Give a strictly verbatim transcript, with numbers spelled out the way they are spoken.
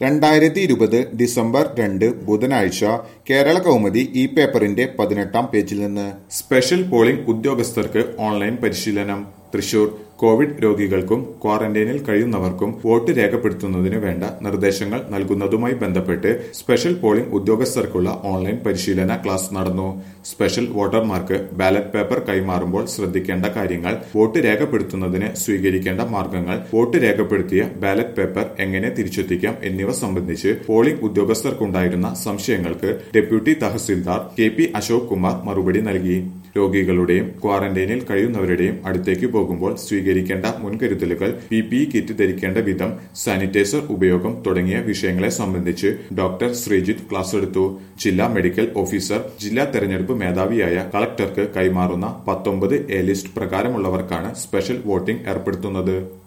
രണ്ടായിരത്തി ഇരുപത് ഡിസംബർ രണ്ട് ബുധനാഴ്ച കേരള കൗമുദി ഈ പേപ്പറിന്റെ പതിനെട്ടാം പേജിൽ നിന്ന് സ്പെഷ്യൽ പോളിംഗ് ഉദ്യോഗസ്ഥർക്ക് ഓൺലൈൻ പരിശീലനം. തൃശൂർ കോവിഡ് രോഗികൾക്കും ക്വാറന്റൈനിൽ കഴിയുന്നവർക്കും വോട്ട് രേഖപ്പെടുത്തുന്നതിന് വേണ്ട നിർദ്ദേശങ്ങൾ നൽകുന്നതുമായി ബന്ധപ്പെട്ട് സ്പെഷ്യൽ പോളിംഗ് ഉദ്യോഗസ്ഥർക്കുള്ള ഓൺലൈൻ പരിശീലന ക്ലാസ് നടന്നു. സ്പെഷ്യൽ വോട്ടർമാർക്ക് ബാലറ്റ് പേപ്പർ കൈമാറുമ്പോൾ ശ്രദ്ധിക്കേണ്ട കാര്യങ്ങൾ, വോട്ട് രേഖപ്പെടുത്തുന്നതിന് സ്വീകരിക്കേണ്ട മാർഗങ്ങൾ, വോട്ട് രേഖപ്പെടുത്തിയ ബാലറ്റ് പേപ്പർ എങ്ങനെ തിരിച്ചെത്തിക്കാം എന്നിവ സംബന്ധിച്ച് പോളിംഗ് ഉദ്യോഗസ്ഥർക്കുണ്ടായിരുന്ന സംശയങ്ങൾക്ക് deputy tahsildar K P Ashok Kumar മറുപടി നൽകി. രോഗികളുടെയും ക്വാറന്റൈനിൽ കഴിയുന്നവരുടെയും അടുത്തേക്ക് പോകുമ്പോൾ സ്വീകരിക്കേണ്ട മുൻകരുതലുകൾ, പി പി ഇ കിറ്റ് ധരിക്കേണ്ട വിധം, സാനിറ്റൈസർ ഉപയോഗം തുടങ്ങിയ വിഷയങ്ങളെ സംബന്ധിച്ച് ഡോക്ടർ ശ്രീജിത്ത് ക്ലാസ് എടുത്തു. ജില്ലാ മെഡിക്കൽ ഓഫീസർ ജില്ലാ തെരഞ്ഞെടുപ്പ് മേധാവിയായ കളക്ടർക്ക് കൈമാറുന്ന പത്തൊമ്പത് എ ലിസ്റ്റ് പ്രകാരമുള്ളവർക്കാണ് സ്പെഷ്യൽ വോട്ടിംഗ് ഏർപ്പെടുത്തുന്നത്.